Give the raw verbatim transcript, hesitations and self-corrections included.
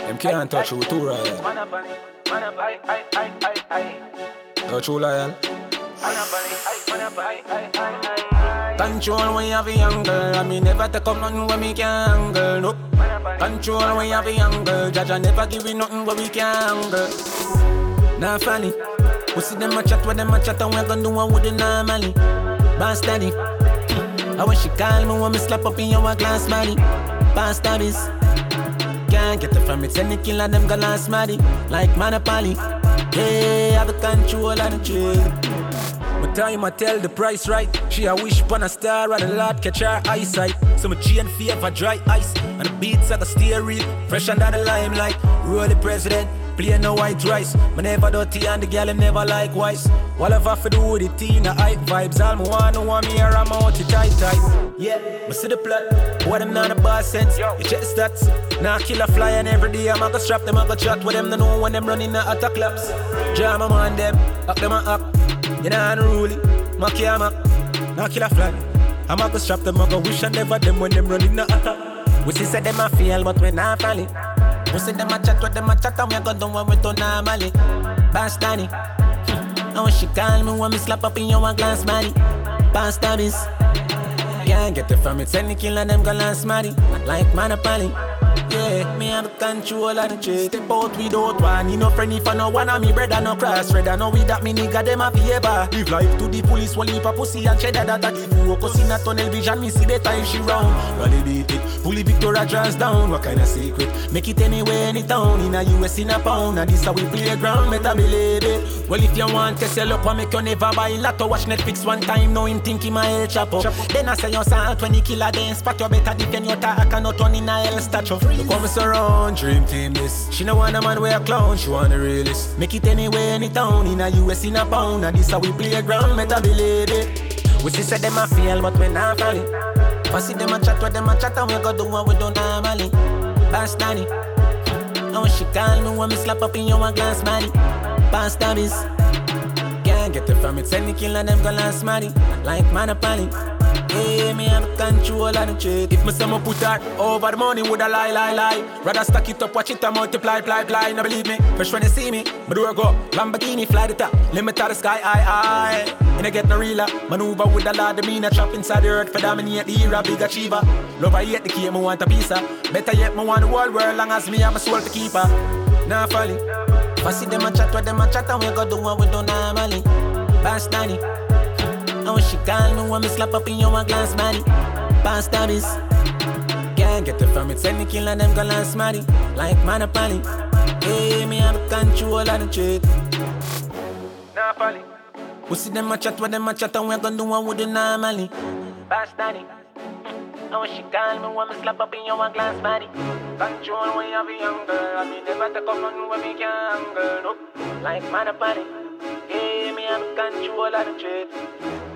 Them can't touch you too royal. Touch you loyal. Control when you have a young girl. I mean never take up nothing when me can't girl. No. Control when you have a young girl. Judge I never give you nothing when we can't girl. Nah funny. We see them a chat with them a chat and we gon' do what we do normally. Boss daddy. I when she call me when me slap up in your glass money. Boss daddies. Can't get it from it. Send the killer them gon' last money. Like Monopoly. Yeah, have the control of the trade. My time I tell the price right. She a wish upon a star and the Lord catch her eyesight. So my chain favor dry ice. And the beats like a steer real. Fresh under the limelight. Roll the president. Play no white rice. Me never dirty and the girl them never likewise. What I've have to do with the teen, the hype vibes. All me want to want me here, I'm out it tight tight. Yeah, me see the plot. What them not a bad sense. You check the stats. Now kill a fly and every day I'm a go strap them, I go chat with them. They know when them running the attack laps. Jam them on them, up them a up. You know unruly, my camera. Now kill a fly. I'm a go strap them, I go wish I never them when them running the attack. We see say them a feel, but we not falling. We see them a chat with them a chat and we go do what we do normally. Boss Danny. And when she call me when me slap up in your glass money. Boss Danny's. Can't get it from it. Send the killer them go last money. Like Monopoly. Yeah, me have the control of the trade. Step out without one. He no friend if I no one of me brother no cross red. I know with that me nigga them a favor. Live life to the police, one leap a pussy and cheddar that I give you. Cause in a tunnel vision, me see the time she round. Rally beat it, fully Victoria draws down. What kind of secret? Make it anywhere, any town. In a U S in a pound. And this how we play ground, better believe it. Well if you want to sell up, I make you never buy lotto. Watch Netflix one time, now him think he my El Chapo. Then I say you saw twenty killer, then spot you better defend your talk and not turn in a El statue. Look how me surround, dream team this. She no want a man wear a clown, she want a realist. Make it anywhere, any town, in a U S in a pound. And this how we play ground, better believe it. We see say them a feel, but we not falling. I see them a chat with them a chat and we go do what we do normally. Boss Danny. And when she call me when me slap up in your glass money. Boss Danny's. Can't get it from it, send the killer them go last money. Like Monopoly. Yeah, me have control of the trade. If me say me put her over the money, would I lie, lie, lie? Rather stack it up, watch it and multiply, ply, ply. No believe me, fresh when you see me, my door go Lamborghini, fly the top, limit to the sky, aye, aye. And I get no realer, maneuver with a lot of mean. A trap inside the earth for dominate the era, big achiever. Love I hate the key, me want a piece of. Better yet, me want the whole world, long as me have my soul to keep her. Nah, folly. If I see them a chat with them a chat and we go do what we do normally. Boss Danny. And when she call me when me slap up in your glass money. Boss Danny's. Can't get it from it, send the killer them go last money. Like Monopoly. Yeah, me have control of the trade. Nah, folly. We see them a chat with them a chat and we gon' do what we do normally. Boss Danny. And when she call me when me slap up in your glass money. Control when you have a young girl. I mean never take up nothing when we can't girl. No. Like Monopoly. Yeah, me have control of the trade.